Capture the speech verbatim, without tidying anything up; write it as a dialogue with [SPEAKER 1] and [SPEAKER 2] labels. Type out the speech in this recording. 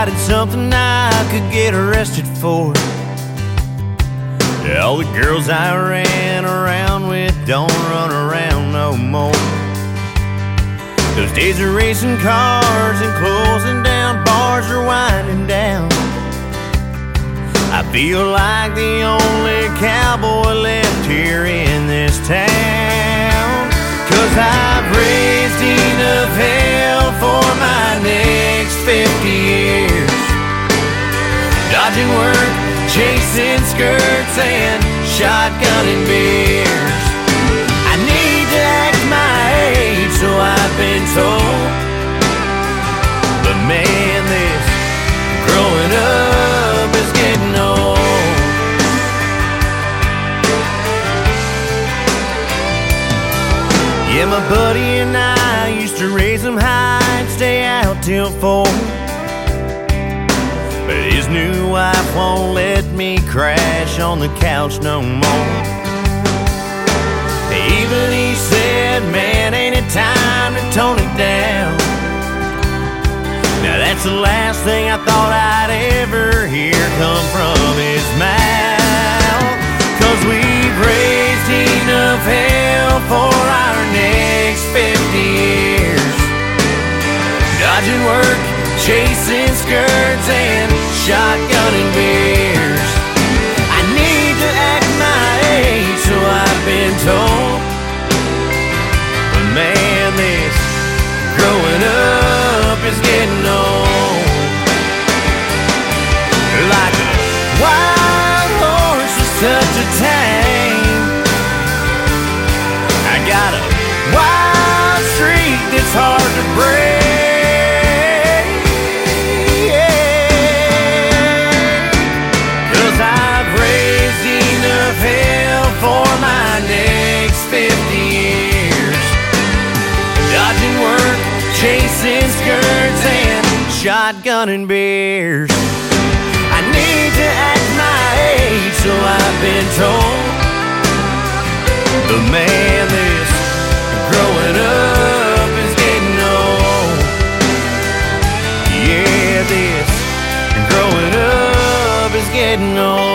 [SPEAKER 1] decided something I could get arrested for. All the girls I ran around with don't run around no more. Those days of racing cars and closing down bars are winding down. I feel like the only cowboy left here in this town. Cause I've raised enough hell for my next fifty years, dodging work, chasing skirts, and shotgunning beers. I need to act my age, so I've been told. But man, this growing up is getting old. Yeah, my buddy and I used to raise them high and stay out till four. But his new wife won't let me crash on the couch no more. Even he said, man, ain't it time to tone it down? Now that's the last thing I thought I'd ever hear come from his mouth. Cause we've raised enough hell for our next fifty years, dodging work, chasing skirts, and shotgunning beers. I need to act my age, so I've been told. But man, this growing up is getting old. Like a wild horse with such a tame, I got a wild streak that's hard to break. For my next fifty years, dodging work, chasing skirts, and shotgunning beers. I need to act my age, so I've been told. But man, this growing up is getting old. Yeah, this growing up is getting old.